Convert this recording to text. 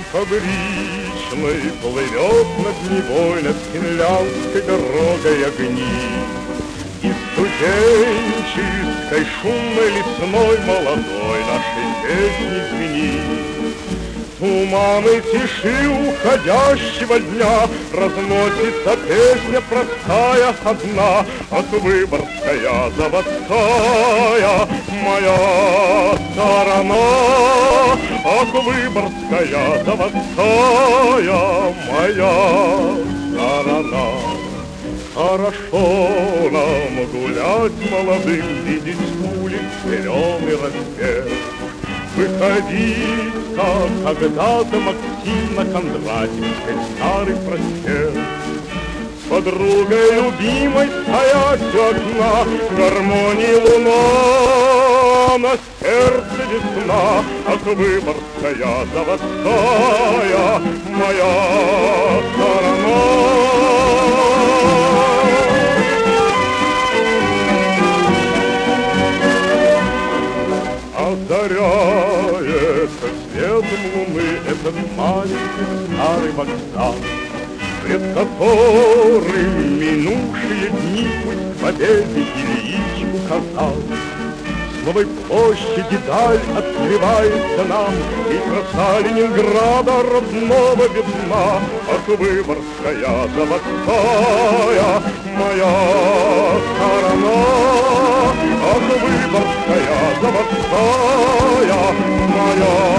фабричной плывет над Невой, над финляндской дорогой огни. И студенческой, шумной, лесной, молодой нашей песни звенит. Туманы тиши уходящего дня разносится песня простая одна, от Выборгская заводская, моя сторона, от Выборгская заводская, моя сторона. Хорошо нам гулять молодым, видеть улиц зеленый рассвет, выходить, как когда-то Максим на Кондратьевской старый проспект. С подругой любимой стоять у окна, в гармонии луна, на сердце весна, от Выборгская заводская, моя сторона. Озаряется светом луны этот маленький старый вокзал, пред которым минувшие дни путь к победе Ильич указал. С новой площади даль открывается нам, и краса Ленинграда родного видна, от Выборгская заводская, моя сторона, от Выборгская заводская, моя